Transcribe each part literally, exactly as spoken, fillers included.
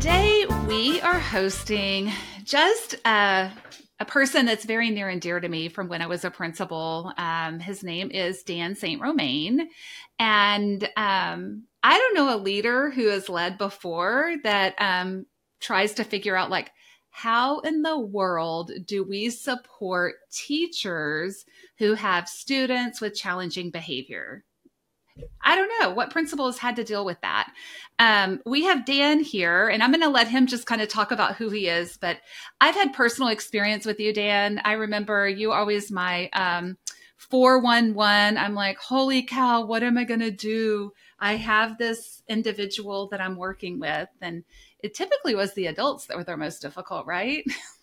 Today we are hosting just a, a person that's very near and dear to me from when I was a principal. Um, his name is Dan Saint Romain. And um, I don't know a leader who has led before that um, tries to figure out, like, how in the world do we support teachers who have students with challenging behavior? I don't know what principals had to deal with that. Um, we have Dan here, and I'm going to let him just kind of talk about who he is. But I've had personal experience with you, Dan. I remember you always my um, four one one. I'm like, holy cow, what am I going to do? I have this individual that I'm working with, and it typically was the adults that were the most difficult, right?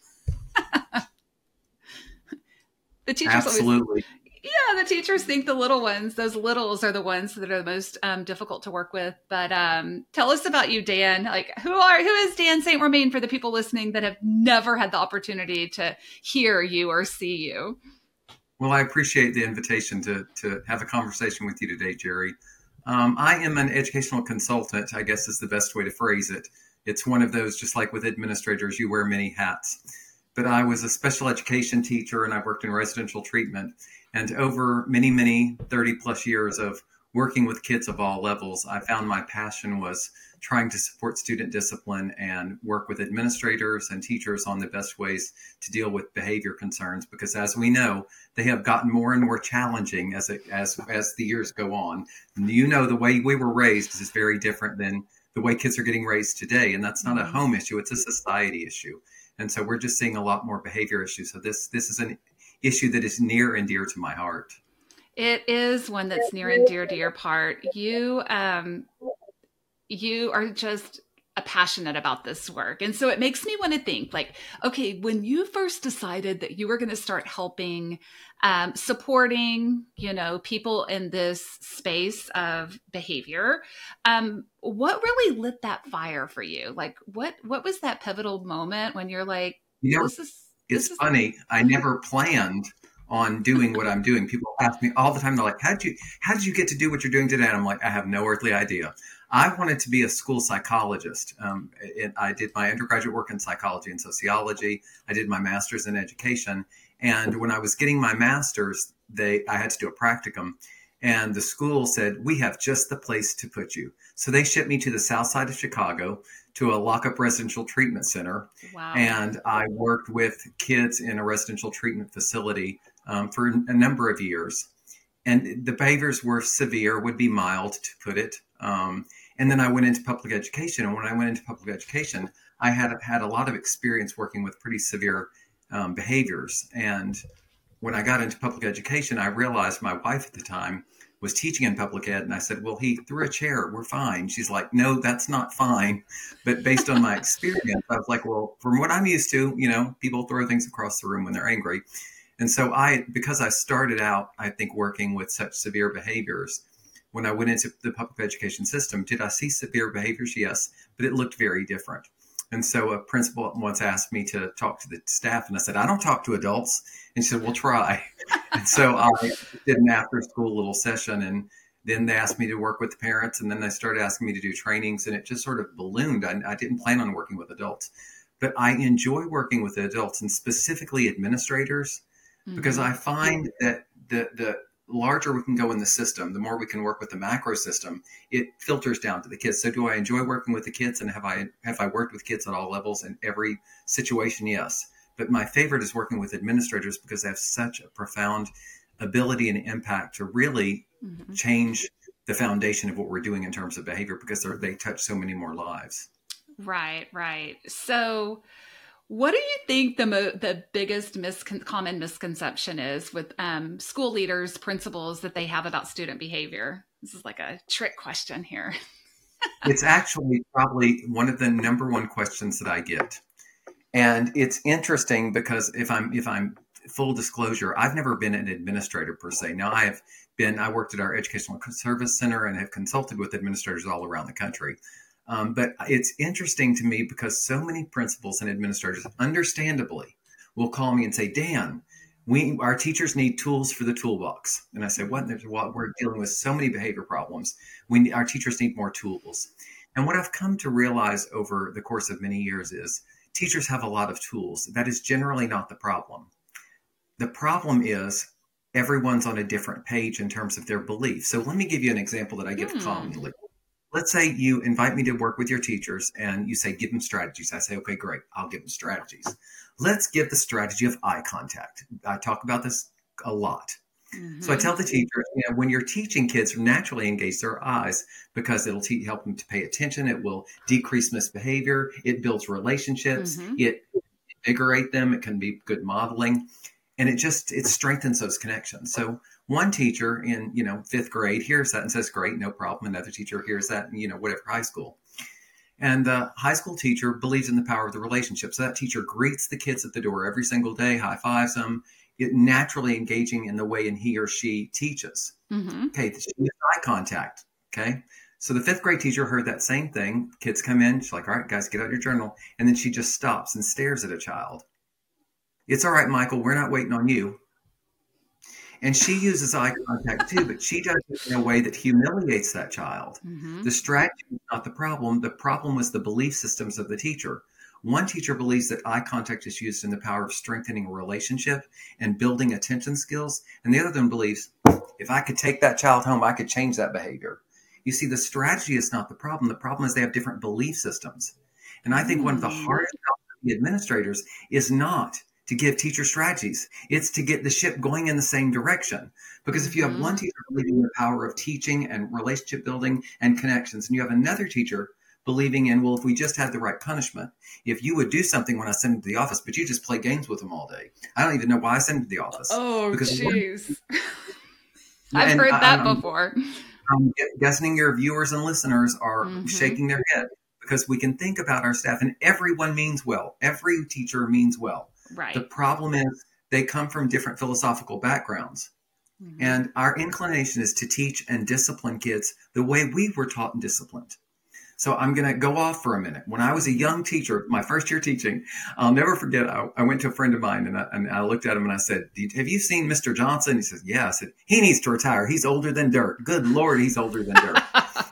The teachers Absolutely. Always, yeah, the teachers think the little ones, those littles are the ones that are the most um, difficult to work with. But um, tell us about you, Dan. Like, who are who is Dan Saint Romain for the people listening that have never had the opportunity to hear you or see you? Well, I appreciate the invitation to to have a conversation with you today, Jerry. Um, I am an educational consultant, I guess is the best way to phrase it. It's one of those, just like with administrators, you wear many hats. But I was a special education teacher and I worked in residential treatment. And over many, many thirty plus years of working with kids of all levels, I found my passion was trying to support student discipline and work with administrators and teachers on the best ways to deal with behavior concerns. Because as we know, they have gotten more and more challenging as it, as as the years go on. And you know, the way we were raised is very different than the way kids are getting raised today. And that's not a home issue, it's a society issue. And so we're just seeing a lot more behavior issues. So this this is an issue that is near and dear to my heart. It is one that's near and dear to your heart. You, um, you are just passionate about this work. And so it makes me want to think, like, okay, when you first decided that you were going to start helping, um, supporting, you know, people in this space of behavior, um, what really lit that fire for you? Like, what, what was that pivotal moment when you're like, You know, this is, it's this is funny. I never planned on doing what I'm doing. People ask me all the time, they're like, how did you, how did you get to do what you're doing today? And I'm like, I have no earthly idea. I wanted to be a school psychologist. Um, it, I did my undergraduate work in psychology and sociology. I did my master's in education. And when I was getting my master's, they, I had to do a practicum. And the school said, we have just the place to put you. So they shipped me to the south side of Chicago to a lockup residential treatment center. Wow. And I worked with kids in a residential treatment facility um, for a number of years. And the behaviors were severe, would be mild to put it. Um, and then I went into public education. And when I went into public education, I had had a lot of experience working with pretty severe um, behaviors. And when I got into public education, I realized my wife at the time was teaching in public ed. And I said, well, he threw a chair. We're fine. She's like, no, that's not fine. But based on my experience, I was like, well, from what I'm used to, you know, people throw things across the room when they're angry. And so I, because I started out, I think, working with such severe behaviors, when I went into the public education system, did I see severe behaviors? Yes, but it looked very different. And so a principal once asked me to talk to the staff, and I said, I don't talk to adults. And she said, well, try. And so I did an after school little session, and then they asked me to work with the parents, and then they started asking me to do trainings, and it just sort of ballooned. I, I didn't plan on working with adults, but I enjoy working with adults and specifically administrators, mm-hmm. because I find that the, the larger we can go in the system, the more we can work with the macro system, it filters down to the kids. So do I enjoy working with the kids? And have I, have I worked with kids at all levels in every situation? Yes. But my favorite is working with administrators because they have such a profound ability and impact to really mm-hmm. change the foundation of what we're doing in terms of behavior, because they touch so many more lives. Right, right. So what do you think the mo- the biggest miscon- common misconception is with um, school leaders, principals, that they have about student behavior? This is like a trick question here. It's actually probably one of the number one questions that I get. And it's interesting because if I'm, if I'm full disclosure, I've never been an administrator per se. Now I have been, I worked at our Educational Service Center and have consulted with administrators all around the country. Um, but it's interesting to me because so many principals and administrators, understandably, will call me and say, Dan, we, our teachers need tools for the toolbox. And I say, what? There's what? We're dealing with so many behavior problems. We, our teachers need more tools. And what I've come to realize over the course of many years is teachers have a lot of tools. That is generally not the problem. The problem is everyone's on a different page in terms of their beliefs. So let me give you an example that I give Hmm. commonly. Let's say you invite me to work with your teachers and you say, give them strategies. I say, okay, great. I'll give them strategies. Let's give the strategy of eye contact. I talk about this a lot. So I Mm-hmm. tell the teacher, you know, when you're teaching kids naturally engage their eyes because it'll te- help them to pay attention. It will decrease misbehavior. It builds relationships. Mm-hmm. It invigorate them. It can be good modeling. And it just, it strengthens those connections. So one teacher in, you know, fifth grade hears that and says, great, no problem. Another teacher hears that in, you know, whatever high school. And the high school teacher believes in the power of the relationship. So that teacher greets the kids at the door every single day, high fives them, it naturally engaging in the way in he or she teaches. Mm-hmm. Okay, she has eye contact. Okay. So the fifth grade teacher heard that same thing. Kids come in, she's like, all right, guys, get out your journal. And then she just stops and stares at a child. It's all right, Michael, we're not waiting on you. And she uses eye contact too, but she does it in a way that humiliates that child. Mm-hmm. The strategy is not the problem. The problem was the belief systems of the teacher. One teacher believes that eye contact is used in the power of strengthening a relationship and building attention skills. And the other one believes, if I could take that child home, I could change that behavior. You see, the strategy is not the problem. The problem is they have different belief systems. And I think one of the Mm. hardest jobs of the administrators is not to give teacher strategies. It's to get the ship going in the same direction. Because if you have Mm-hmm. one teacher believing in the power of teaching and relationship building and connections, and you have another teacher believing in, well, if we just had the right punishment, if you would do something when I send them to the office, but you just play games with them all day. I don't even know why I send them to the office. Oh, Because jeez. I've and heard I- that I'm- before. I'm guessing your viewers and listeners are Mhm. shaking their head because we can think about our staff and everyone means well. Every teacher means well. The Right. problem is they come from different philosophical backgrounds. Mhm. And our inclination is to teach and discipline kids the way we were taught and disciplined. So I'm going to go off for a minute. When I was a young teacher, my first year teaching, I'll never forget. I, I went to a friend of mine and I, and I looked at him and I said, "Do you- have you seen Mister Johnson?" He says, "Yeah." I said, "He needs to retire. He's older than dirt. Good Lord, he's older than dirt."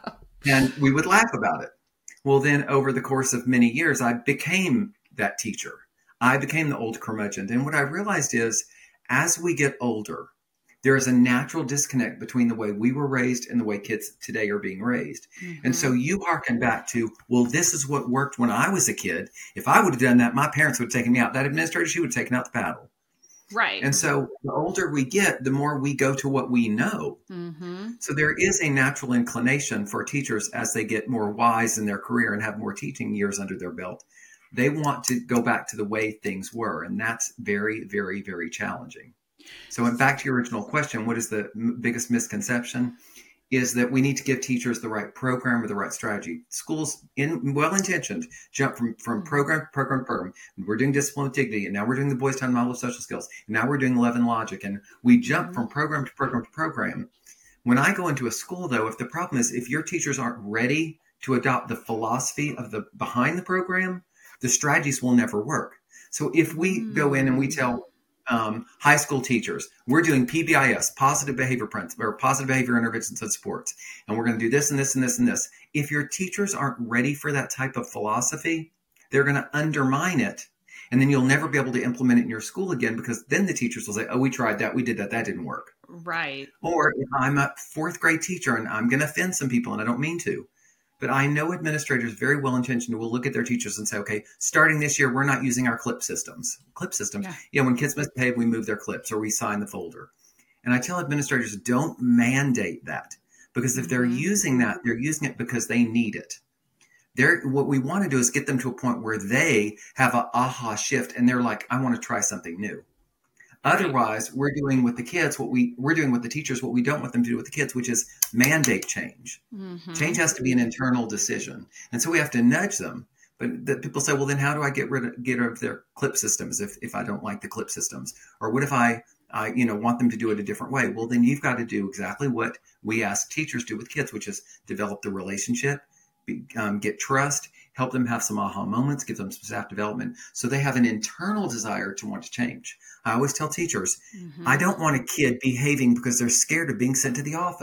And we would laugh about it. Well, then over the course of many years, I became that teacher. I became the old curmudgeon. And what I realized is as we get older, there is a natural disconnect between the way we were raised and the way kids today are being raised. And so Mhm. you hearken back to, well, this is what worked when I was a kid. If I would have done that, my parents would have taken me out. That administrator, she would have taken out the paddle. Right. And so the older we get, the more we go to what we know. Mm-hmm. So there is a natural inclination for teachers as they get more wise in their career and have more teaching years under their belt. They want to go back to the way things were. And that's very, very, very challenging. So and back to your original question, what is the m- biggest misconception? Is that we need to give teachers the right program or the right strategy. Schools, in well-intentioned, jump from, from program to program to program. We're doing discipline with dignity, and now we're doing the Boys Town Model of Social Skills, and now we're doing Love and Logic, and we jump Mhm. from program to program to program. When I go into a school, though, if the problem is if your teachers aren't ready to adopt the philosophy of the behind the program, the strategies will never work. So if we go in and we tell um, high school teachers, we're doing P B I S, positive behavior principles, or positive behavior interventions and supports, and we're going to do this and this and this and this. If your teachers aren't ready for that type of philosophy, they're going to undermine it. And then you'll never be able to implement it in your school again, because then the teachers will say, oh, we tried that. We did that. That didn't work. Right. Or if I'm a fourth grade teacher and I'm going to offend some people and I don't mean to, but I know administrators very well intentioned will look at their teachers and say, okay, starting this year, we're not using our clip systems. Clip systems. Yeah. Yeah, when kids misbehave, we move their clips or we sign the folder. And I tell administrators, don't mandate that, because if they're Mhm. using that, they're using it because they need it. They're, what we want to do is get them to a point where they have a aha shift and they're like, I want to try something new. Otherwise, we're doing with the kids what we we're doing with the teachers what we don't want them to do with the kids, which is mandate change. Mhm. Change has to be an internal decision, and so we have to nudge them. But the, people say, well, then how do I get rid of get rid of their clip systems if if I don't like the clip systems? Or what if I I you know want them to do it a different way? Well, then you've got to do exactly what we ask teachers do with kids, which is develop the relationship, be, um, get trust, help them have some aha moments, give them some staff development, so they have an internal desire to want to change. I always tell teachers, Mhm. I don't want a kid behaving because they're scared of being sent to the office.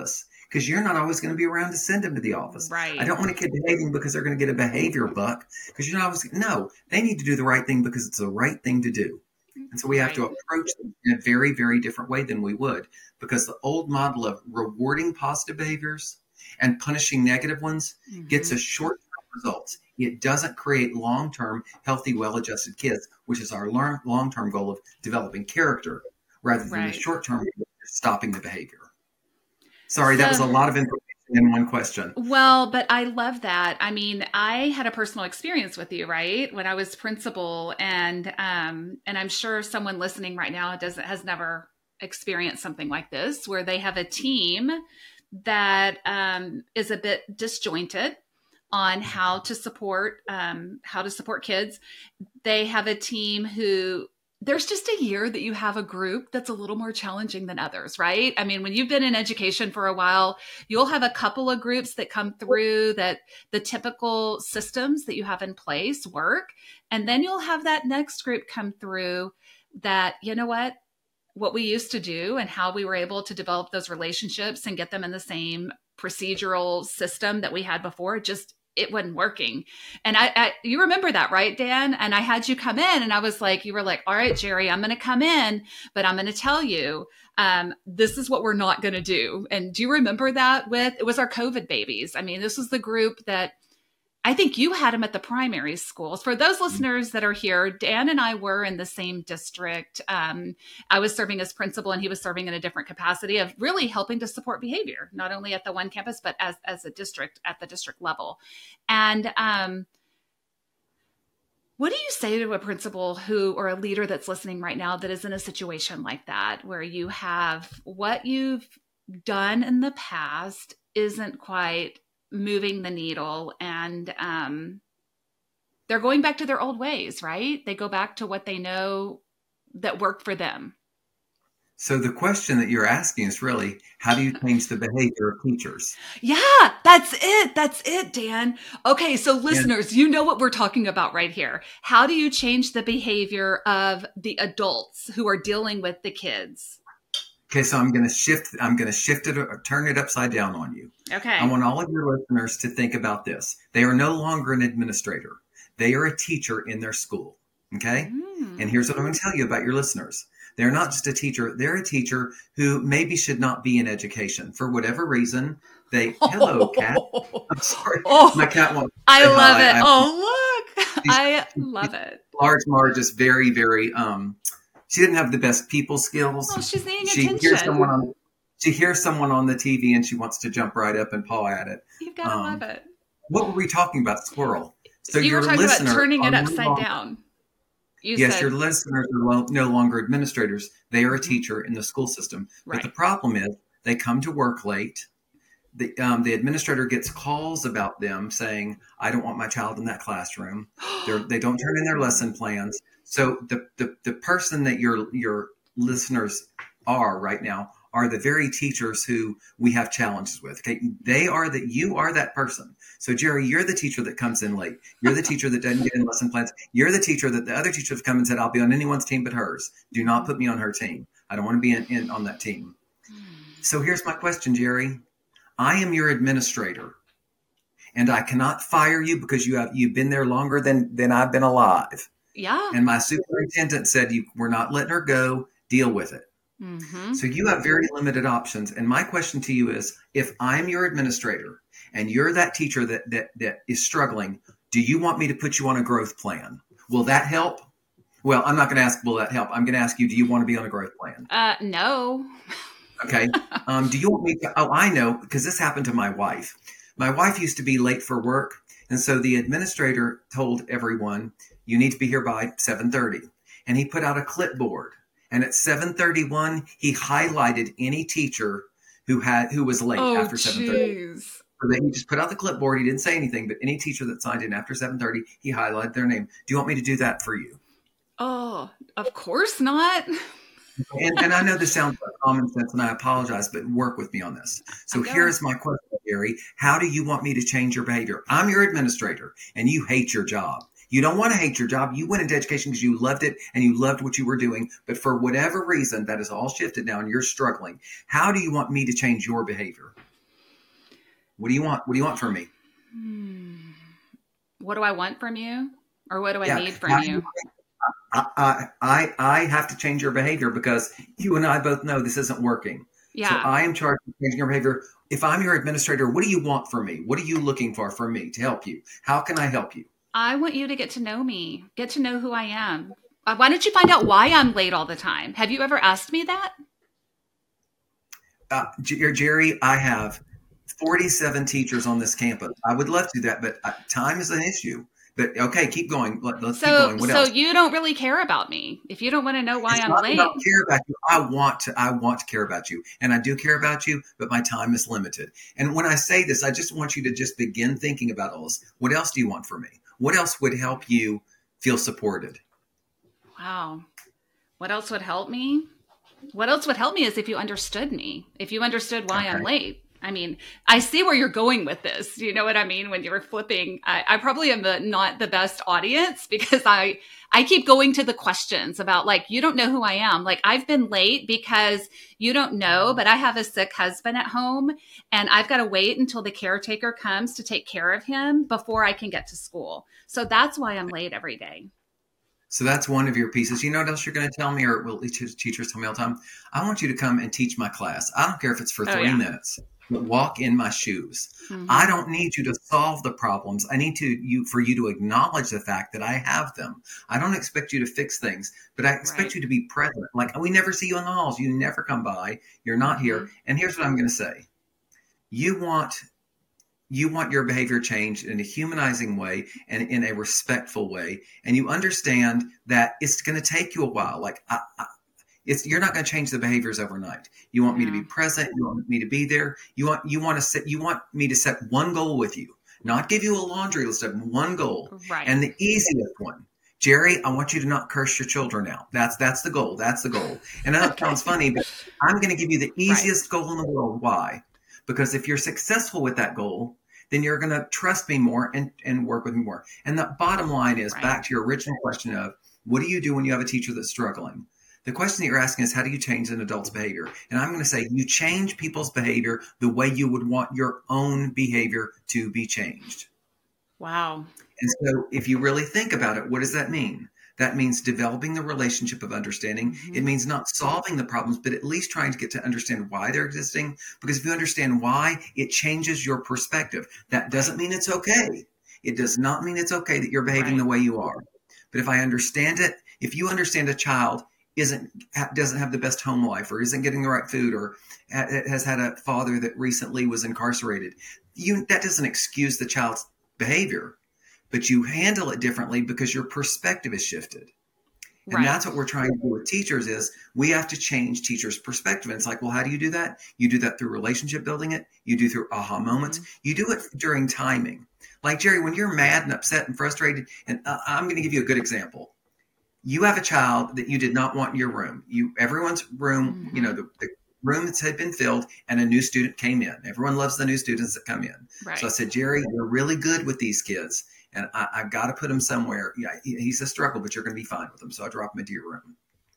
because you're not always going to be around to send them to the office. Right. I don't want a kid behaving because they're going to get a behavior buck because you're not always, no, they need to do the right thing because it's the right thing to do. And so we have Right. to approach them in a very, very different way than we would, because the old model of rewarding positive behaviors and punishing negative ones Mm-hmm. gets us short-term results. It doesn't create long-term, healthy, well-adjusted kids, which is our learn- long-term goal of developing character, rather than Right. the short-term goal of stopping the behavior. Sorry, that was So- a lot of information in one question. Well, but I love that. I mean, I had a personal experience with you, right? When I was principal, and um, and I'm sure someone listening right now doesn't has never experienced something like this, where they have a team that um, is a bit disjointed on how to support um, how to support kids. They have a team who there's just a year that you have a group that's a little more challenging than others, right? I mean, when you've been in education for a while, you'll have a couple of groups that come through that the typical systems that you have in place work. And then you'll have that next group come through that, you know what, what we used to do and how we were able to develop those relationships and get them in the same procedural system that we had before, just it wasn't working. And I, I, you remember that, right, Dan? And I had you come in and I was like, you were like, all right, Jerry, I'm going to come in, but I'm going to tell you, um, this is what we're not going to do. And do you remember that with, it was our COVID babies. I mean, this was the group that I think you had them at the primary schools. For those listeners that are here, Dan and I were in the same district. Um, I was serving as principal and he was serving in a different capacity of really helping to support behavior, not only at the one campus, but as, as a district at the district level. And um, what do you say to a principal who, or a leader that's listening right now that is in a situation like that, where you have what you've done in the past isn't quite moving the needle, and um, they're going back to their old ways, right? They go back to what they know that worked for them. So the question that you're asking is really, how do you change the behavior of teachers? Yeah, that's it. That's it, Dan. Okay, so listeners, yeah. You know what we're talking about right here. How do you change the behavior of the adults who are dealing with the kids? Okay, so I'm going to shift. I'm going to shift it or turn it upside down on you. Okay. I want all of your listeners to think about this. They are no longer an administrator. They are a teacher in their school. Okay. Mm. And here's what I'm going to tell you about your listeners. They're not just a teacher. They're a teacher who maybe should not be in education for whatever reason. They, hello, cat. I'm sorry. Oh, my cat wants to I say love hi. it. I, oh, look. I love it. Large Marge is very, very, um, she didn't have the best people skills. Oh, she's needing she attention. Hears someone on, she hears someone on the T V and she wants to jump right up and paw at it. You've got to um, love it. What were we talking about, squirrel? So you were talking about turning it upside longer, down. You yes, said, your listeners are lo- no longer administrators. They are a teacher in the school system. Right. But the problem is they come to work late. The, um, the administrator gets calls about them saying, I don't want my child in that classroom. They're, they don't turn in their lesson plans. So the, the, the person that your your listeners are right now are the very teachers who we have challenges with. Okay, they are that you are that person. So Jerry, you're the teacher that comes in late. You're the teacher that doesn't get in lesson plans. You're the teacher that the other teachers have come and said, I'll be on anyone's team but hers. Do not put me on her team. I don't want to be in, in on that team. So here's my question, Jerry. I am your administrator, and I cannot fire you because you have you've been there longer than than I've been alive. Yeah. And my superintendent said, you, we're not letting her go. Deal with it. Mm-hmm. So you have very limited options. And my question to you is, if I'm your administrator and you're that teacher that that that is struggling, do you want me to put you on a growth plan? Will that help? Well, I'm not going to ask, will that help? I'm going to ask you, do you want to be on a growth plan? Uh, no. Okay. Um, do you want me to? Oh, I know, because this happened to my wife. My wife used to be late for work. And so the administrator told everyone, you need to be here by seven thirty. And he put out a clipboard. And at seven thirty-one, he highlighted any teacher who had who was late oh, after seven thirty. So that he just put out the clipboard. He didn't say anything, but any teacher that signed in after seven thirty, he highlighted their name. Do you want me to do that for you? Oh, of course not. and, and I know this sounds like common sense, and I apologize, but work with me on this. So here's my question, Gary. How do you want me to change your behavior? I'm your administrator, and you hate your job. You don't want to hate your job. You went into education because you loved it and you loved what you were doing. But for whatever reason, that is all shifted now and you're struggling. How do you want me to change your behavior? What do you want? What do you want from me? Hmm. What do I want from you? Or what do I Yeah. need from you? I, I, I, I have to change your behavior because you and I both know this isn't working. So Yeah. I am charged with changing your behavior. If I'm your administrator, what do you want from me? What are you looking for from me to help you? How can I help you? I want you to get to know me, get to know who I am. Uh, why don't you find out why I'm late all the time? Have you ever asked me that? Uh, Jerry, I have forty-seven teachers on this campus. I would love to do that, but uh, time is an issue. But okay, keep going. Let, us keep So, going. What so else? you don't really care about me. If you don't want to know why It's I'm not that I late, don't care about you. I want to. I want to care about you, and I do care about you. But my time is limited. And when I say this, I just want you to just begin thinking about all this. What else do you want from me? What else would help you feel supported? wow. What else would help me? What else would help me is if you understood me, if you understood why Okay. I'm late. I mean, I see where you're going with this. You know what I mean? When you were flipping, I, I probably am the, not the best audience because I, I keep going to the questions about like, you don't know who I am. Like I've been late because you don't know, but I have a sick husband at home and I've got to wait until the caretaker comes to take care of him before I can get to school. So that's why I'm late every day. So that's one of your pieces. You know what else you're going to tell me, or will teachers tell me all the time? I want you to come and teach my class. I don't care if it's for Oh, three yeah. minutes, but walk in my shoes. Mhm. I don't need you to solve the problems. I need to you for you to acknowledge the fact that I have them. I don't expect you to fix things, but I expect Right. you to be present. Like we never see you in the halls. You never come by. You're not here. Mhm. And here's what I'm going to say. You want You want your behavior changed in a humanizing way and in a respectful way. And you understand that it's going to take you a while. Like I, I, it's, you're not going to change the behaviors overnight. You want me to be Yeah. present. You want me to be there. You want, you want to set, you want me to set one goal with you, not give you a laundry list of one goal. Right. And the easiest one, Jerry, I want you to not curse your children out. That's, that's the goal. That's the goal. And I know it Okay. sounds funny, but I'm going to give you the Right. easiest goal in the world. Why? Because if you're successful with that goal, then you're going to trust me more and, and work with me more. And the bottom line is Right. back to your original question of what do you do when you have a teacher that's struggling? The question that you're asking is how do you change an adult's behavior? And I'm going to say you change people's behavior the way you would want your own behavior to be changed. Wow. And so if you really think about it, what does that mean? That means developing the relationship of understanding. Mhm. It means not solving the problems, but at least trying to get to understand why they're existing. Because if you understand why, it changes your perspective. That doesn't mean it's okay. It does not mean it's okay that you're behaving Right. the way you are. But if I understand it, if you understand a child isn't doesn't have the best home life or isn't getting the right food or has had a father that recently was incarcerated, you that doesn't excuse the child's behavior. But you handle it differently because your perspective is shifted. And Right. that's what we're trying to do with teachers is we have to change teachers' perspective. And it's like, well, how do you do that? You do that through relationship building it. You do through aha moments. Mm-hmm. You do it during timing. Like, Jerry, when you're mad and upset and frustrated, and uh, I'm going to give you a good example. You have a child that you did not want in your room. You, everyone's room, Mm-hmm. you know, the, the room that's had been filled and a new student came in. Everyone loves the new students that come in. Right. So I said, Jerry, you're really good with these kids. And I, I've got to put him somewhere. Yeah, he, he's a struggle, but you're going to be fine with him. So I drop him into your room.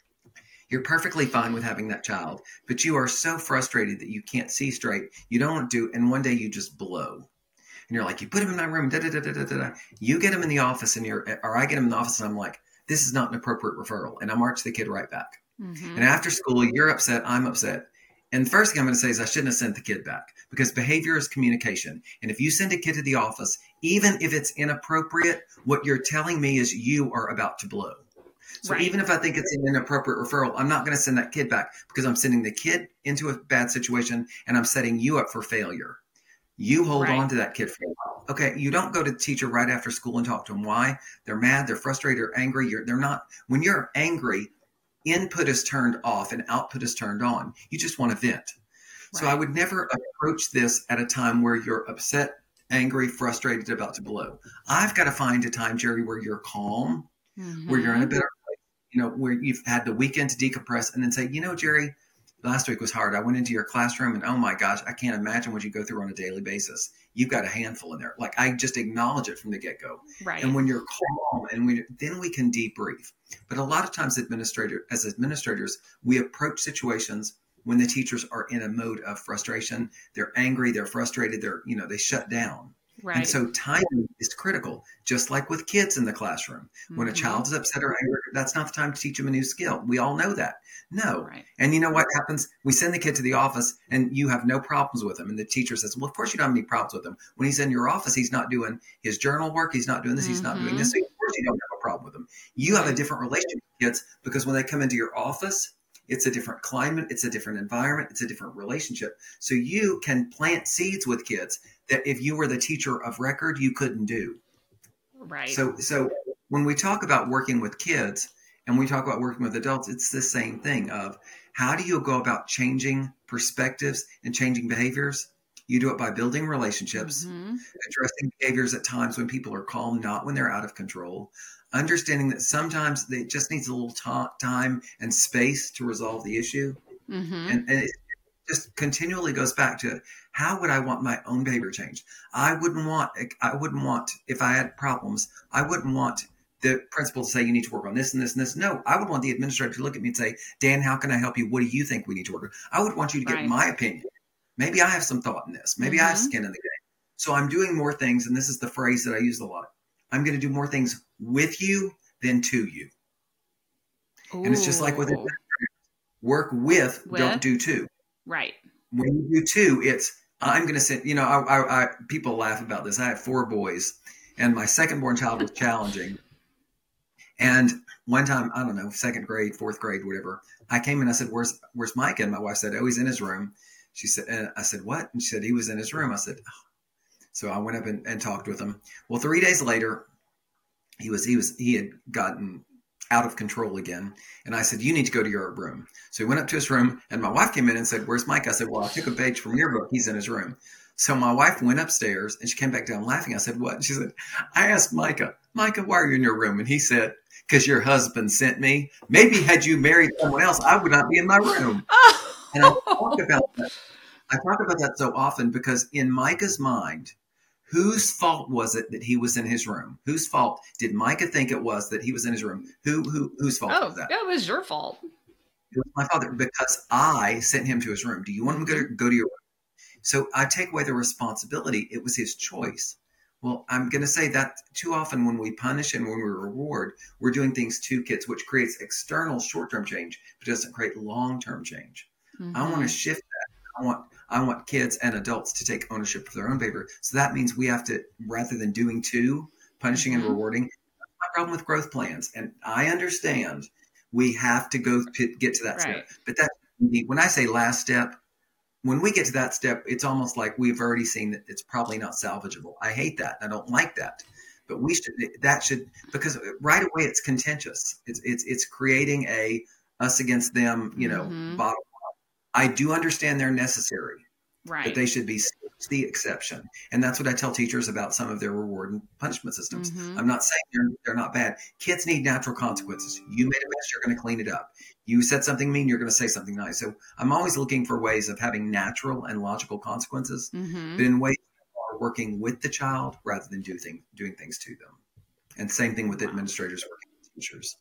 You're perfectly fine with having that child, but you are so frustrated that you can't see straight. You don't want to, and one day you just blow. And you're like, you put him in my room, da da da da da da. You get him in the office, and you're, or I get him in the office, and I'm like, this is not an appropriate referral, and I march the kid right back. Mm-hmm. And after school, you're upset, I'm upset. And the first thing I'm going to say is I shouldn't have sent the kid back because behavior is communication. And if you send a kid to the office, even if it's inappropriate, what you're telling me is you are about to blow. So Right. even if I think it's an inappropriate referral, I'm not going to send that kid back because I'm sending the kid into a bad situation and I'm setting you up for failure. You hold Right. on to that kid for a while. Okay, you don't go to the teacher right after school and talk to them. Why? They're mad, they're frustrated, they're angry. You're, they're not. When you're angry, input is turned off and output is turned on. You just want to vent. So Right. I would never approach this at a time where you're upset, angry, frustrated, about to blow. I've got to find a time, Jerry, where you're calm, Mm-hmm. where you're in a better place, you know, where you've had the weekend to decompress and then say, you know, Jerry, last week was hard. I went into your classroom and oh my gosh, I can't imagine what you go through on a daily basis. You've got a handful in there. Like I just acknowledge it from the get-go. Right. And when you're calm and we, then we can debrief. But a lot of times administrator, as administrators, we approach situations when the teachers are in a mode of frustration. They're angry, they're frustrated, they're, you know, they shut down. Right. And so timing is critical, just like with kids in the classroom. When Mm-hmm. a child is upset or angry, that's not the time to teach them a new skill. We all know that. No. Right. And you know what happens? We send the kid to the office and you have no problems with him. And the teacher says, well, of course you don't have any problems with him. When he's in your office, he's not doing his journal work. He's not doing this. He's not doing this. So of course you don't have a problem with him. You have a different relationship with kids because when they come into your office, it's a different climate. It's a different environment. It's a different relationship. So you can plant seeds with kids that if you were the teacher of record, you couldn't do. Right. So, so when we talk about working with kids and we talk about working with adults, it's the same thing of how do you go about changing perspectives and changing behaviors? You do it by building relationships, mm-hmm. addressing behaviors at times when people are calm, not when they're out of control, understanding that sometimes they just needs a little ta- time and space to resolve the issue. Mm-hmm. And, and it just continually goes back to how would I want my own behavior changed? I wouldn't want, I wouldn't want, if I had problems, I wouldn't want the principal to say, you need to work on this and this and this. No, I would want the administrator to look at me and say, Dan, how can I help you? What do you think we need to work on? I would want you to get right. my opinion. Maybe I have some thought in this. Maybe mm-hmm. I have skin in the game. So I'm doing more things. And this is the phrase that I use a lot. I'm going to do more things with you than to you. Ooh. And it's just like with it. Work with, with, don't do to. Right. When you do to, it's, I'm going to say, you know, I, I, I, people laugh about this. I have four boys and my second born child was challenging. And one time, I don't know, second grade, fourth grade, whatever, I came in, I said, where's, where's Micah? And my wife said, oh, he's in his room. She said, and I said, what? And she said, he was in his room. I said, oh. So I went up and, and talked with him. Well, three days later, he was, he was, he had gotten out of control again. And I said, you need to go to your room. So he went up to his room and my wife came in and said, where's Mike? I said, well, I took a page from your book. He's in his room. So my wife went upstairs and she came back down laughing. I said, what? And she said, I asked Micah, Micah, why are you in your room? And he said, because your husband sent me. Maybe had you married someone else, I would not be in my room. And I talk about that. I talk about that so often because in Micah's mind, whose fault was it that he was in his room? Whose fault did Micah think it was that he was in his room? Who, who, whose fault oh, was that? It was your fault. It was my father because I sent him to his room. Do you want him to go to, go to your room? So I take away the responsibility. It was his choice. Well, I'm going to say that too often when we punish and when we reward, we're doing things to kids, which creates external short-term change, but doesn't create long-term change. Mm-hmm. I want to shift that. I want I want kids and adults to take ownership of their own behavior. So that means we have to, rather than doing to, punishing mm-hmm. and rewarding, that's my problem with growth plans. And I understand we have to go to get to that right. step. But that, when I say last step, when we get to that step, it's almost like we've already seen that it's probably not salvageable. I hate that. I don't like that. But we should, that should, because right away it's contentious. It's, it's, it's creating a us against them, you know, mm-hmm. bottom line. I do understand they're necessary, right? But they should be the exception. And that's what I tell teachers about some of their reward and punishment systems. Mm-hmm. I'm not saying they're, they're not bad. Kids need natural consequences. You made a mess, you're going to clean it up. You said something mean, you're going to say something nice. So I'm always looking for ways of having natural and logical consequences, mm-hmm. but in ways that are working with the child rather than do thing, doing things to them. And same thing with wow. administrators working with teachers.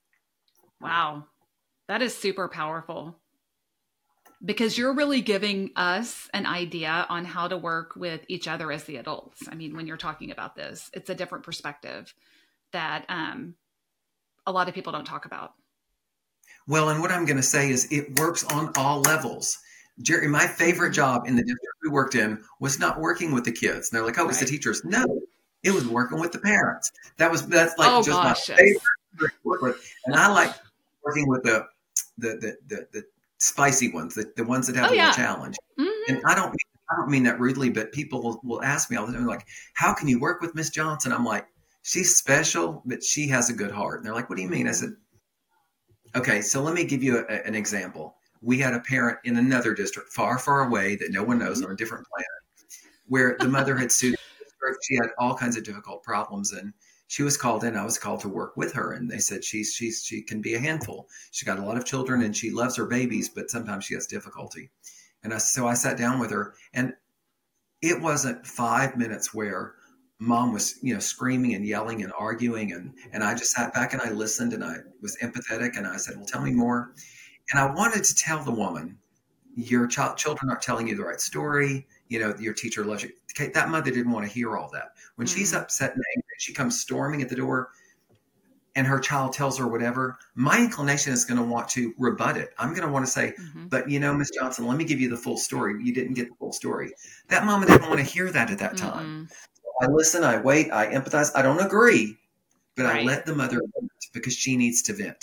Wow. That is super powerful. Because you're really giving us an idea on how to work with each other as the adults. I mean, when you're talking about this, it's a different perspective that um, a lot of people don't talk about. Well, and what I'm going to say is it works on all levels. Jerry, my favorite job in the district we worked in was not working with the kids. And they're like, oh, right. it's the teachers. No, it was working with the parents. That was, that's like oh, just gosh, my favorite yes. to work with. And I like working with the, the, the, the, the spicy ones, the, the ones that have oh, a little yeah. challenge. Mm-hmm. And I don't, I don't mean that rudely, but people will, will ask me all the time, like, how can you work with Miss Johnson? I'm like, she's special, but she has a good heart. And they're like, what do you mean? I said, okay, so let me give you a, an example. We had a parent in another district far, far away that no one knows on a different planet where the mother had sued. She had all kinds of difficult problems and she was called in. I was called to work with her, and they said she's she's she can be a handful. She got a lot of children, and she loves her babies, but sometimes she has difficulty. And I, so I sat down with her, and it wasn't five minutes where mom was, you know, screaming and yelling and arguing, and and I just sat back and I listened, and I was empathetic, and I said, "Well, tell me more." And I wanted to tell the woman your child children aren't telling you the right story. You know, your teacher loves you. Okay, that mother didn't want to hear all that. When mm-hmm. she's upset and angry, she comes storming at the door and her child tells her whatever, my inclination is going to want to rebut it. I'm going to want to say, mm-hmm. but you know, Miss Johnson, let me give you the full story. You didn't get the full story. That mama didn't want to hear that at that time. Mm-hmm. So I listen, I wait, I empathize. I don't agree, but right. I let the mother vent because she needs to vent.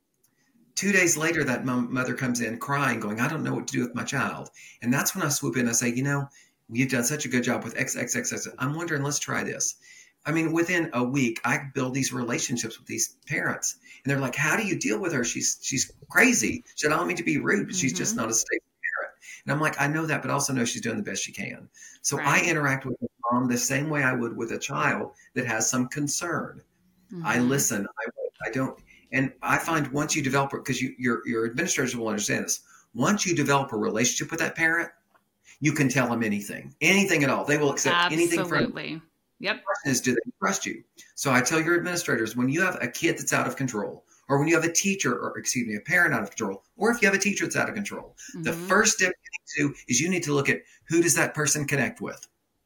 Two days later, that mom, mother comes in crying, going, I don't know what to do with my child. And that's when I swoop in. I say, you know, you've done such a good job with X X X X. I'm wondering, let's try this. I mean, within a week, I build these relationships with these parents. And they're like, how do you deal with her? She's she's crazy. She don't mean to be rude, but mm-hmm. she's just not a stable parent. And I'm like, I know that, but also know she's doing the best she can. So right. I interact with the mom the same way I would with a child that has some concern. Mm-hmm. I listen. I, I don't. And I find once you develop, because you, your your administrators will understand this, once you develop a relationship with that parent, you can tell them anything, anything at all. They will accept Absolutely. anything from you. Yep. The question is, do they trust you? So I tell your administrators, when you have a kid that's out of control, or when you have a teacher, or excuse me, a parent out of control, or if you have a teacher that's out of control, mm-hmm. the first step you need to do is you need to look at who does that person connect with.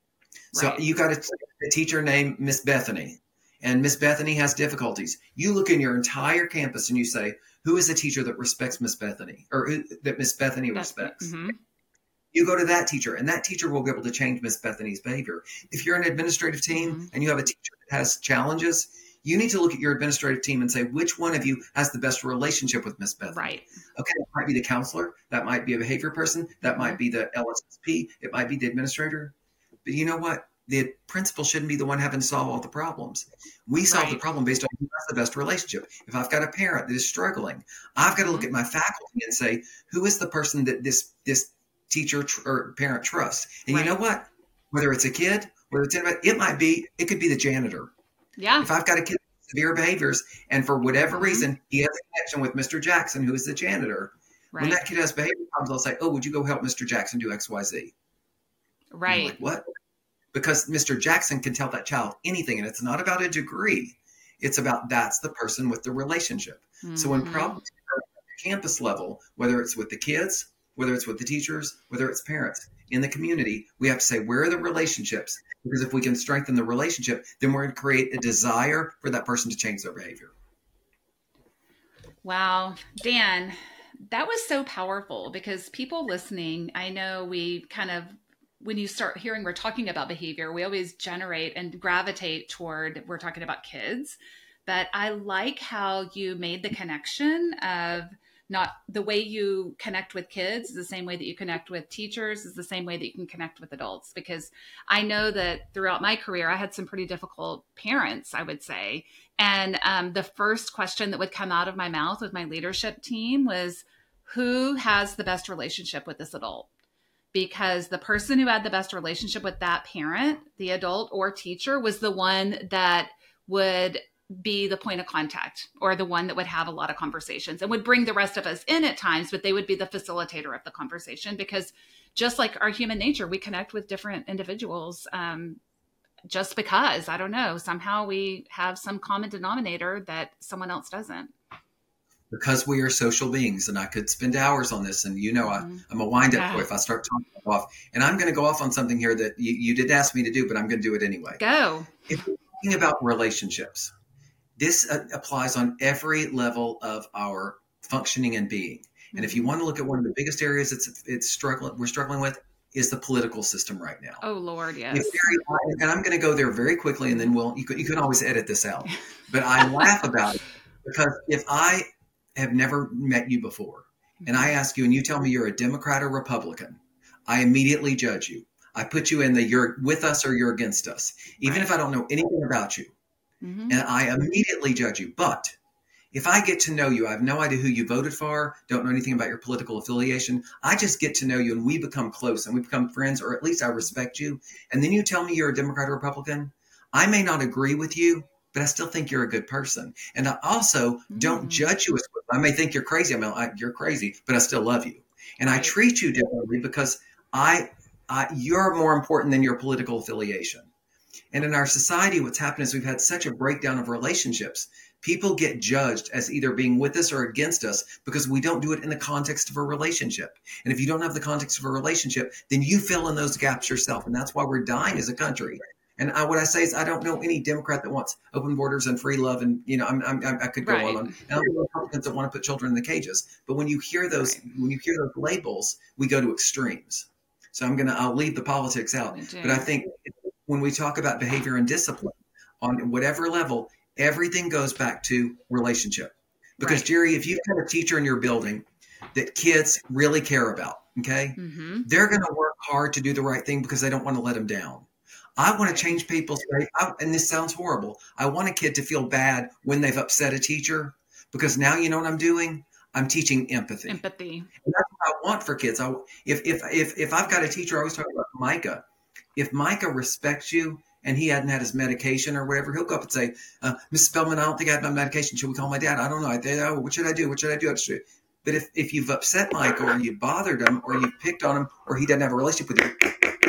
So right. you got a, a teacher named Miss Bethany. And Miss Bethany has difficulties. You look in your entire campus and you say, who is the teacher that respects Miss Bethany or who, that Miss Bethany That's, respects? Mm-hmm. You go to that teacher and that teacher will be able to change Miss Bethany's behavior. If you're an administrative team mm-hmm. and you have a teacher that has challenges, you need to look at your administrative team and say, which one of you has the best relationship with Miss Bethany? Right. Okay, that might be the counselor. That might be a behavior person. That might be the L S S P. It might be the administrator. But you know what? The principal shouldn't be the one having to solve all the problems. We solve right. the problem based on who has the best relationship. If I've got a parent that is struggling, I've got to look at my faculty and say, who is the person that this this teacher tr- or parent trusts? And right. you know what? Whether it's a kid, whether it's anybody, it might be, it could be the janitor. Yeah. If I've got a kid with severe behaviors and for whatever mm-hmm. reason, he has a connection with Mister Jackson, who is the janitor. Right. When that kid has behavior problems, I'll say, oh, would you go help Mister Jackson do X Y Z? Right. Like, what? Because Mister Jackson can tell that child anything, and it's not about a degree. It's about that's the person with the relationship. Mm-hmm. So when problems are at the campus level, whether it's with the kids, whether it's with the teachers, whether it's parents, in the community, we have to say, where are the relationships? Because if we can strengthen the relationship, then we're going to create a desire for that person to change their behavior. Wow. Dan, that was so powerful because people listening, I know we kind of, when you start hearing we're talking about behavior, we always generate and gravitate toward, we're talking about kids. But I like how you made the connection of not the way you connect with kids is the same way that you connect with teachers is the same way that you can connect with adults. Because I know that throughout my career, I had some pretty difficult parents, I would say. And um, the first question that would come out of my mouth with my leadership team was, who has the best relationship with this adult? Because the person who had the best relationship with that parent, the adult or teacher, was the one that would be the point of contact or the one that would have a lot of conversations and would bring the rest of us in at times, but they would be the facilitator of the conversation because just like our human nature, we connect with different individuals um, just because, I don't know, somehow we have some common denominator that someone else doesn't. Because we are social beings, and I could spend hours on this, and you know, mm-hmm. I, I'm a wind-up yeah. boy. If I start talking off, and I'm going to go off on something here that you, you did ask me to do, but I'm going to do it anyway. Go. If we're talking about relationships, this uh, applies on every level of our functioning and being. Mm-hmm. And if you want to look at one of the biggest areas it's it's struggling, we're struggling with, is the political system right now. Oh Lord, yes. Very, and I'm going to go there very quickly, and then we'll you can you can always edit this out. But I laugh about it because if I have never met you before, and I ask you and you tell me you're a Democrat or Republican, I immediately judge you. I put you in the you're with us or you're against us, even right. if I don't know anything about you. Mm-hmm. And I immediately judge you. But if I get to know you, I have no idea who you voted for, don't know anything about your political affiliation. I just get to know you and we become close and we become friends, or at least I respect you. And then you tell me you're a Democrat or Republican. I may not agree with you, but I still think you're a good person. And I also mm-hmm. don't judge you as well. I may think you're crazy. I mean, I, you're crazy, but I still love you. And right. I treat you differently because I, I, you're more important than your political affiliation. And in our society, what's happened is we've had such a breakdown of relationships. people get judged as either being with us or against us because we don't do it in the context of a relationship. And if you don't have the context of a relationship, then you fill in those gaps yourself. And that's why we're dying as a country. And I, what I say is, I don't know any Democrat that wants open borders and free love. And, you know, I'm, I'm, I could go Right. on. And I don't know Republicans that want to put children in the cages. But when you hear those, Right. when you hear those labels, we go to extremes. So I'm going to, I'll leave the politics out. But I think when we talk about behavior and discipline on whatever level, everything goes back to relationship. Because Right. Jerry, if you've got a teacher in your building that kids really care about, okay, Mm-hmm. they're going to work hard to do the right thing because they don't want to let them down. I want Right. to change people's, I, and this sounds horrible. I want a kid to feel bad when they've upset a teacher, because now you know what I'm doing? I'm teaching empathy. Empathy. And that's what I want for kids. I, if, if, if, if I've got a teacher, I always talk about Micah. If Micah respects you and he hadn't had his medication or whatever, he'll go up and say, uh, Missus Spellman, I don't think I have my medication. Should we call my dad? I don't know. I, oh, what should I do? What should I do? But if, if you've upset Micah or you've bothered him or you've picked on him or he doesn't have a relationship with you,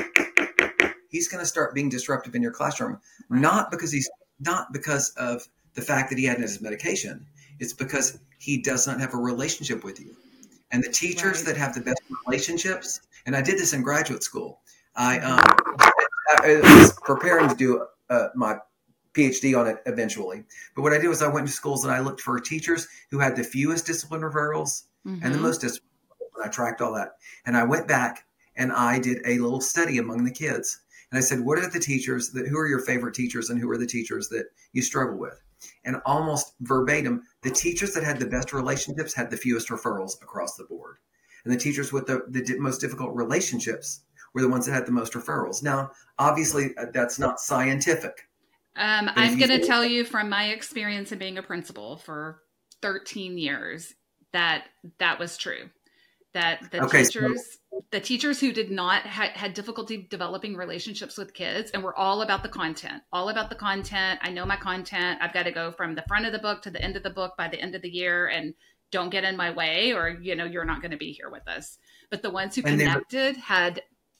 he's going to start being disruptive in your classroom, not because he's not because of the fact that he hadn't had his medication. It's because he does not have a relationship with you. And the teachers Right. that have the best relationships, and I did this in graduate school. I, um, I was preparing to do uh, my PhD on it eventually. But what I did was I went to schools and I looked for teachers who had the fewest discipline referrals Mm-hmm. and the most discipline. And I tracked all that. And I went back and I did a little study among the kids. And I said, what are the teachers that, who are your favorite teachers and who are the teachers that you struggle with? And almost verbatim, the teachers that had the best relationships had the fewest referrals across the board. And the teachers with the, the most difficult relationships were the ones that had the most referrals. Now, obviously, that's not scientific. Um, But if I'm you- going to tell you from my experience in being a principal for thirteen years that that was true. That the Okay, so- teachers, the teachers who did not ha- had difficulty developing relationships with kids, and were all about the content, all about the content. I know my content. I've got to go from the front of the book to the end of the book by the end of the year, and don't get in my way, or you know, you're not going to be here with us. But the ones who And they were- connected had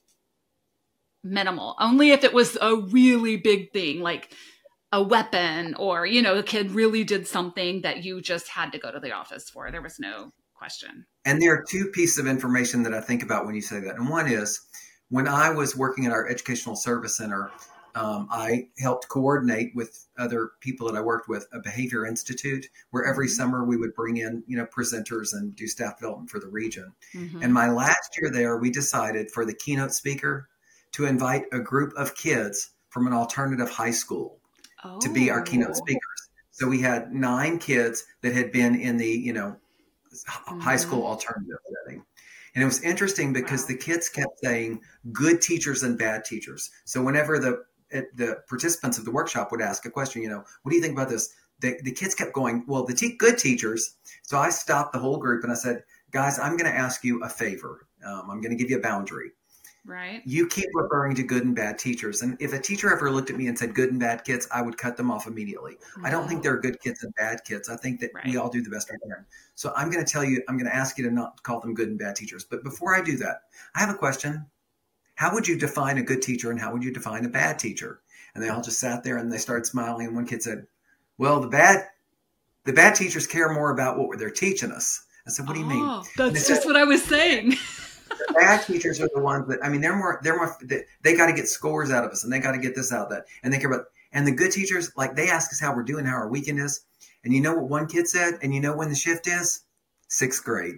minimal, only if it was a really big thing, like a weapon, or, you know, the kid really did something that you just had to go to the office for. There was no question. And there are two pieces of information that I think about when you say that. And one is, when I was working at our Educational Service Center, um, I helped coordinate with other people that I worked with a Behavior Institute, where every summer we would bring in, you know, presenters and do staff development for the region. Mm-hmm. And my last year there, we decided for the keynote speaker to invite a group of kids from an alternative high school oh. to be our keynote speakers. So we had nine kids that had been in the, you know, Mm-hmm. high school alternative setting. And it was interesting because Wow. the kids kept saying good teachers and bad teachers. So whenever the the participants of the workshop would ask a question, you know, what do you think about this? The, the kids kept going, well, the te- good teachers. So I stopped the whole group and I said, guys, I'm going to ask you a favor. Um, I'm going to give you a boundary. Right. You keep referring to good and bad teachers. And if a teacher ever looked at me and said good and bad kids, I would cut them off immediately. I don't think there are good kids and bad kids. I think that Right. we all do the best we can. So I'm going to tell you, I'm going to ask you to not call them good and bad teachers. But before I do that, I have a question. How would you define a good teacher and how would you define a bad teacher? And they all just sat there and they started smiling. And one kid said, well, the bad, the bad teachers care more about what they're teaching us. I said, what do you mean? Oh, that's And just said, what I was saying. the bad teachers are the ones that, I mean, they're more, they're more, they, they got to get scores out of us and they got to get this out of that. And they care about, and the good teachers, like they ask us how we're doing, how our weekend is. And you know what one kid said? And you know when the shift is? Sixth grade.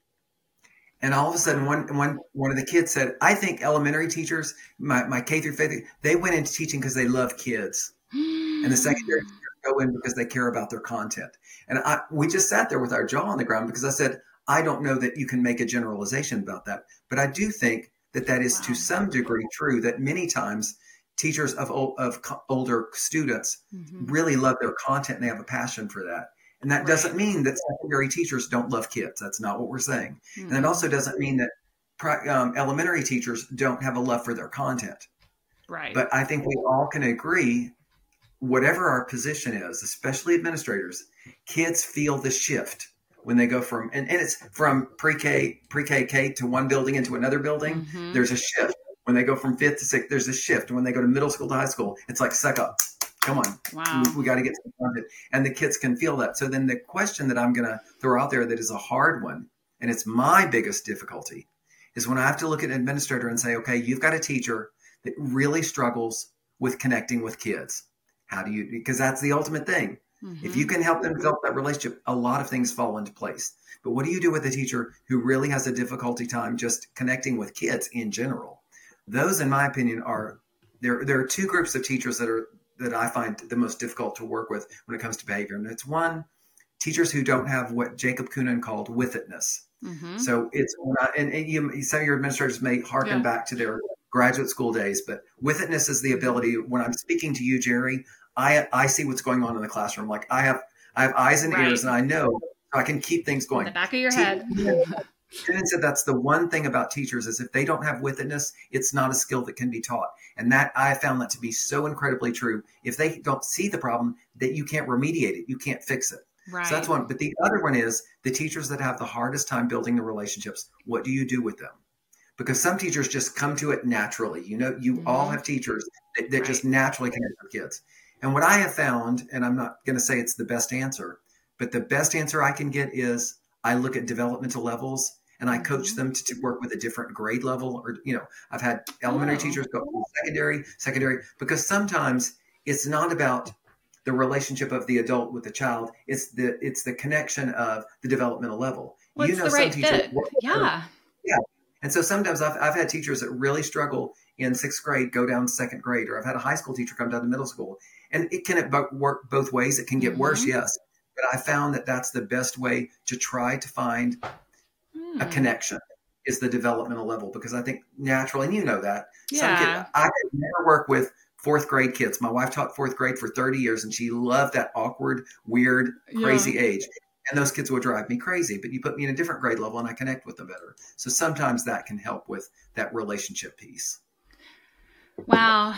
And all of a sudden, one, one, one of the kids said, I think elementary teachers, my, my K through fifth, they went into teaching because they love kids. And the secondary teachers go in because they care about their content. And I, we just sat there with our jaw on the ground because I said, I don't know that you can make a generalization about that. But I do think that that is Wow. to some degree true, that many times teachers of, old, of co- older students Mm-hmm. really love their content and they have a passion for that. And that Right. doesn't mean that secondary teachers don't love kids. That's not what we're saying. Mm-hmm. And it also doesn't mean that pri- um, elementary teachers don't have a love for their content. Right. But I think we all can agree, whatever our position is, especially administrators, kids feel the shift when they go from, and, and it's from pre-K, pre-K K to one building into another building. Mhm. There's a shift. When they go from fifth to sixth, there's a shift. When they go to middle school to high school, it's like suck up. Come on, Wow. we, we got to get some content. And the kids can feel that. So then the question that I'm going to throw out there that is a hard one, and it's my biggest difficulty, is when I have to look at an administrator and say, okay, you've got a teacher that really struggles with connecting with kids. How do you, because that's the ultimate thing. Mm-hmm. If you can help them develop that relationship, a lot of things fall into place. But what do you do with a teacher who really has a difficulty time just connecting with kids in general? Those, in my opinion, are, there, there are two groups of teachers that are, that I find the most difficult to work with when it comes to behavior. And it's one, teachers who don't have what Jacob Kunin called with itness. Mm-hmm. So it's, and, and you, some of your administrators may harken yeah. back to their graduate school days, but with itness is the ability, when I'm speaking to you, Jerry, I I see what's going on in the classroom. Like I have I have eyes and right. ears, and I know I can keep things going. In the back of your Te- head. Kunin said that's the one thing about teachers is if they don't have with itness, it's not a skill that can be taught. And that I found that to be so incredibly true. If they don't see the problem, that you can't remediate it, you can't fix it. Right. So that's one. But the other one is the teachers that have the hardest time building the relationships. What do you do with them? Because some teachers just come to it naturally. You know, you mm-hmm. all have teachers that, that right. just naturally connect with kids. And what I have found, and I'm not going to say it's the best answer, but the best answer I can get is I look at developmental levels and I coach mm-hmm. them to, to work with a different grade level. Or, you know, I've had elementary oh. teachers go to secondary, secondary, because sometimes it's not about the relationship of the adult with the child. It's the it's the connection of the developmental level. What's you know, the right fit? Yeah. Yeah. And so sometimes I've, I've had teachers that really struggle in sixth grade, go down to second grade, or I've had a high school teacher come down to middle school. And it can work both ways. It can get mm-hmm. worse, yes. But I found that that's the best way to try to find mm. a connection is the developmental level. Because I think naturally, and you know that, yeah. some kids, I could never work with fourth grade kids. My wife taught fourth grade for thirty years, and she loved that awkward, weird, crazy yeah. age. And those kids would drive me crazy. But you put me in a different grade level, and I connect with them better. So sometimes that can help with that relationship piece. Wow.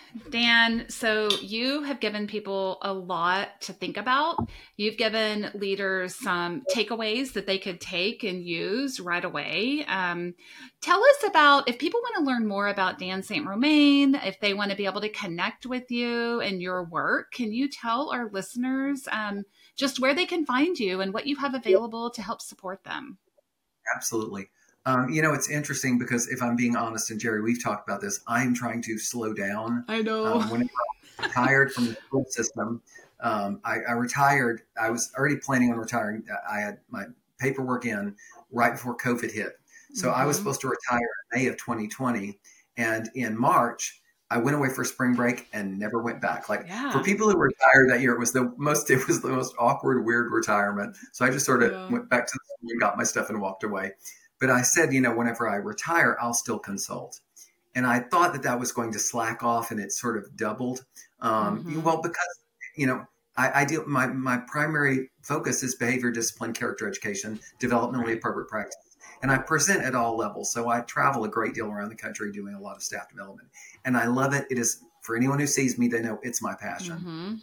Dan, so you have given people a lot to think about. You've given leaders some takeaways that they could take and use right away. Um, tell us about, if people want to learn more about Dan Saint Romain, if they want to be able to connect with you and your work, can you tell our listeners um, just where they can find you and what you have available to help support them? Absolutely. Um, you know, it's interesting because if I'm being honest, and Jerry, we've talked about this, I'm trying to slow down. I know. Um, when I retired from the school system, um, I, I retired. I was already planning on retiring. I had my paperwork in right before COVID hit. So mm-hmm. I was supposed to retire in May of twenty twenty. And in March, I went away for spring break and never went back. Like yeah. for people who retired that year, it was the most, it was the most awkward, weird retirement. So I just sort of yeah. went back to the school and got my stuff and walked away. But I said, you know, whenever I retire, I'll still consult. And I thought that that was going to slack off, and it sort of doubled. Um, mm-hmm. Well, because, you know, I, I deal, my, my primary focus is behavior, discipline, character education, developmentally right. appropriate practice. And I present at all levels. So I travel a great deal around the country doing a lot of staff development. And I love it. It is, for anyone who sees me, they know it's my passion. Mm-hmm.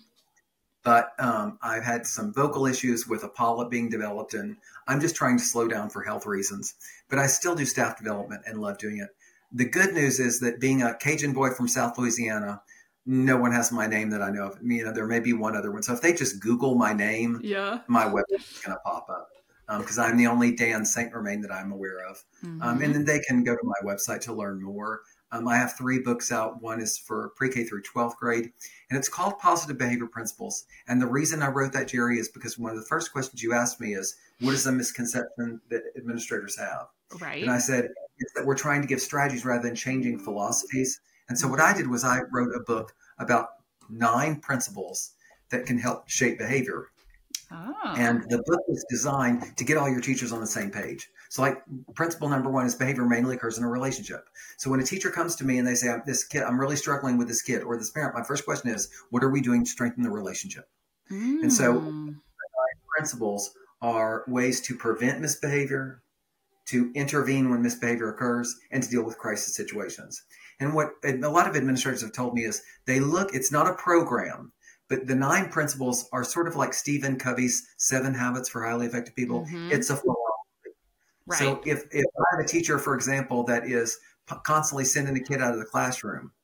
But um, I've had some vocal issues with a polyp being developed, and I'm just trying to slow down for health reasons. But I still do staff development and love doing it. The good news is that being a Cajun boy from South Louisiana, no one has my name that I know of. You know, there may be one other one. So if they just Google my name, yeah. my website is going to pop up because um, I'm the only Dan Saint Romain that I'm aware of. Mm-hmm. Um, and then they can go to my website to learn more. Um, I have three books out. One is for pre-K through twelfth grade, and it's called Positive Behavior Principles. And the reason I wrote that, Jerry, is because one of the first questions you asked me is, what is the misconception that administrators have? Right. And I said, it's that we're trying to give strategies rather than changing philosophies. And so what I did was I wrote a book about nine principles that can help shape behavior. Oh. And the book was designed to get all your teachers on the same page. So like principle number one is behavior mainly occurs in a relationship. So when a teacher comes to me and they say, this kid, I'm really struggling with this kid or this parent, my first question is, what are we doing to strengthen the relationship? Mm. And so the nine principles are ways to prevent misbehavior, to intervene when misbehavior occurs, and to deal with crisis situations. And what and a lot of administrators have told me is they look, it's not a program, but the nine principles are sort of like Stephen Covey's Seven Habits for Highly Effective People. Mm-hmm. It's a philosophy. Right. So if, if I have a teacher, for example, that is p- constantly sending a kid out of the classroom,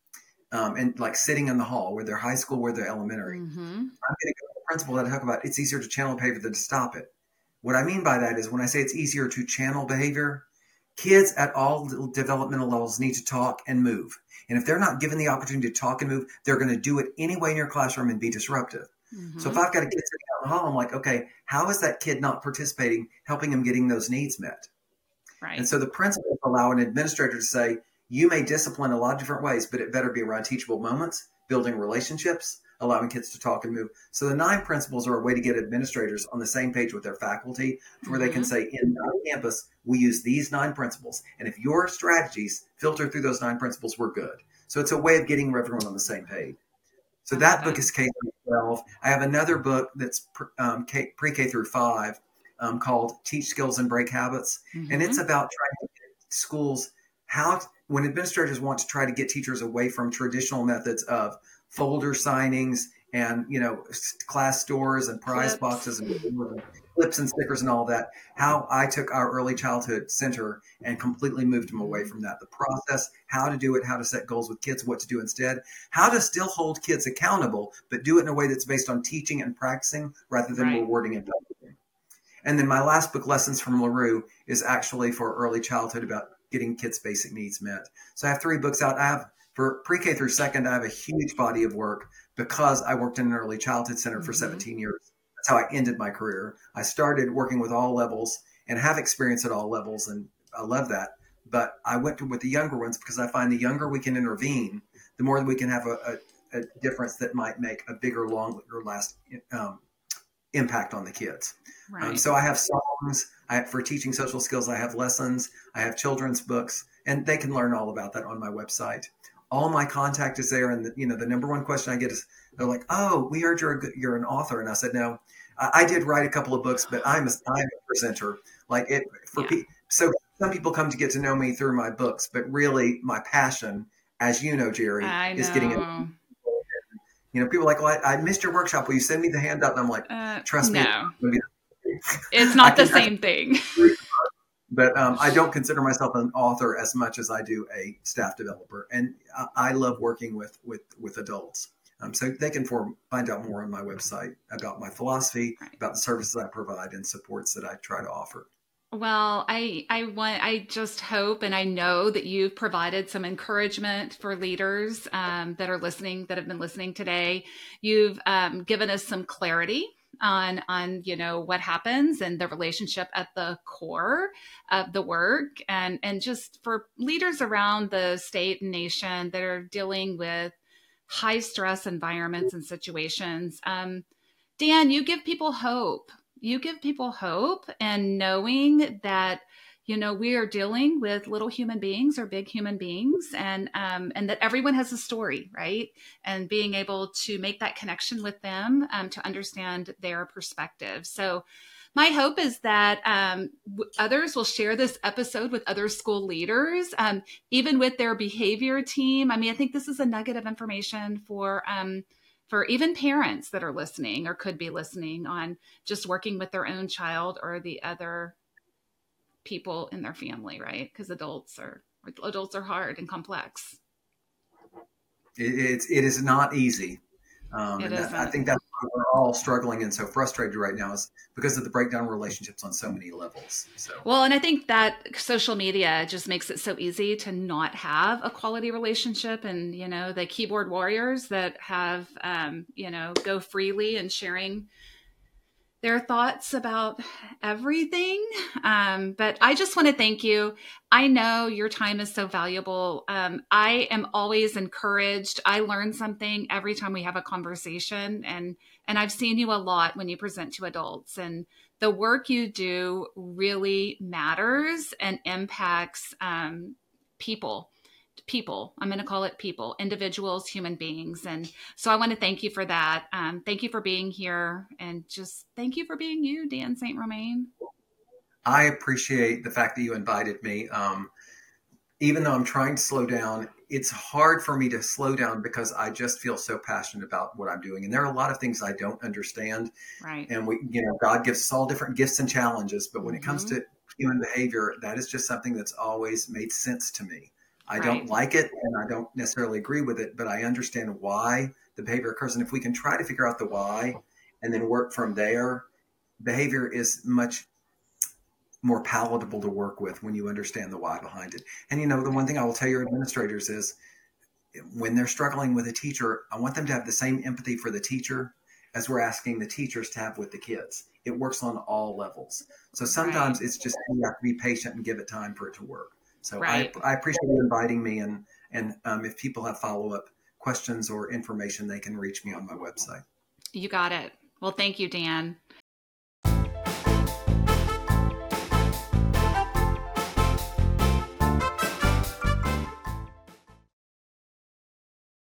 um, and like sitting in the hall, whether they're high school, whether they're elementary. Mm-hmm. I'm going to go to the principal that I talk about. It's easier to channel behavior than to stop it. What I mean by that is when I say it's easier to channel behavior, kids at all developmental levels need to talk and move. And if they're not given the opportunity to talk and move, they're going to do it anyway in your classroom and be disruptive. Mm-hmm. So if I've got a kid sitting out in the hall, I'm like, okay, how is that kid not participating, helping him getting those needs met? Right. And so the principals allow an administrator to say, you may discipline a lot of different ways, but it better be around teachable moments, building relationships, allowing kids to talk and move. So the nine principles are a way to get administrators on the same page with their faculty, where mm-hmm. they can say, in our campus, we use these nine principles. And if your strategies filter through those nine principles, we're good. So it's a way of getting everyone on the same page. So that book is K through twelve. I have another book that's um, K, pre-K through five um, called Teach Skills and Break Habits. Mm-hmm. And it's about trying to get schools how, when administrators want to try to get teachers away from traditional methods of folder signings and, you know, class stores and prize clips. boxes and clips and stickers and all that, how I took our early childhood center and completely moved them away from that. The process, how to do it, how to set goals with kids, what to do instead, how to still hold kids accountable, but do it in a way that's based on teaching and practicing rather than right. rewarding and validating. And then my last book, Lessons from LaRue, is actually for early childhood about getting kids' basic needs met. So I have three books out. I have For pre-K through second, I have a huge body of work because I worked in an early childhood center for mm-hmm. seventeen years. That's how I ended my career. I started working with all levels and have experience at all levels, and I love that. But I went with the younger ones because I find the younger we can intervene, the more that we can have a, a, a difference that might make a bigger, longer last um, impact on the kids. Right. Um, so I have songs I, for teaching social skills. I have lessons. I have children's books, and they can learn all about that on my website. All my contact is there. And, the, you know, the number one question I get is, they're like, oh, we heard you're a good, you're an author. And I said, no, I, I did write a couple of books, but I'm a, I'm a presenter. Like it for yeah. pe- So some people come to get to know me through my books, but really my passion, as you know, Jerry, I is know. getting it. You know, people are like, well, I, I missed your workshop. Will you send me the handout? And I'm like, uh, trust no. me. It's not the same thing. But um, I don't consider myself an author as much as I do a staff developer. And I, I love working with with, with adults. Um, so they can form, find out more on my website about my philosophy, right. about the services I provide and supports that I try to offer. Well, I, I want, I just hope, and I know that you've provided some encouragement for leaders um, that are listening, that have been listening today. You've um, given us some clarity on, on, you know, what happens and the relationship at the core of the work, and, and just for leaders around the state and nation that are dealing with high stress environments and situations. Um, Dan, you give people hope. You give people hope, and knowing that, you know, we are dealing with little human beings or big human beings, and um, and that everyone has a story, right? And being able to make that connection with them um, to understand their perspective. So my hope is that um, w- others will share this episode with other school leaders, um, even with their behavior team. I mean, I think this is a nugget of information for um, for even parents that are listening or could be listening on just working with their own child or the other people in their family, right? Because adults are adults are hard and complex. It, it's it is not easy. Um, it and that, I think that's why we're all struggling and so frustrated right now, is because of the breakdown of relationships on so many levels. So well, and I think that social media just makes it so easy to not have a quality relationship. And, you know, the keyboard warriors that have, um, you know, go freely and sharing their thoughts about everything. Um, but I just want to thank you. I know your time is so valuable. Um, I am always encouraged. I learn something every time we have a conversation, and, and I've seen you a lot when you present to adults, and the work you do really matters and impacts um, people. people. I'm going to call it people, individuals, human beings. And so I want to thank you for that. Um, thank you for being here, and just thank you for being you, Dan Saint Romain. I appreciate the fact that you invited me. Um, even though I'm trying to slow down, it's hard for me to slow down because I just feel so passionate about what I'm doing. And there are a lot of things I don't understand. Right. And we, you know, God gives us all different gifts and challenges, but when mm-hmm. it comes to human behavior, that is just something that's always made sense to me. I Right. don't like it and I don't necessarily agree with it, but I understand why the behavior occurs. And if we can try to figure out the why and then work from there, behavior is much more palatable to work with when you understand the why behind it. And, you know, the one thing I will tell your administrators is when they're struggling with a teacher, I want them to have the same empathy for the teacher as we're asking the teachers to have with the kids. It works on all levels. So sometimes Right. it's just, you have to be patient and give it time for it to work. So I, Right. I appreciate you inviting me. And, and um, if people have follow-up questions or information, they can reach me on my website. You got it. Well, thank you, Dan.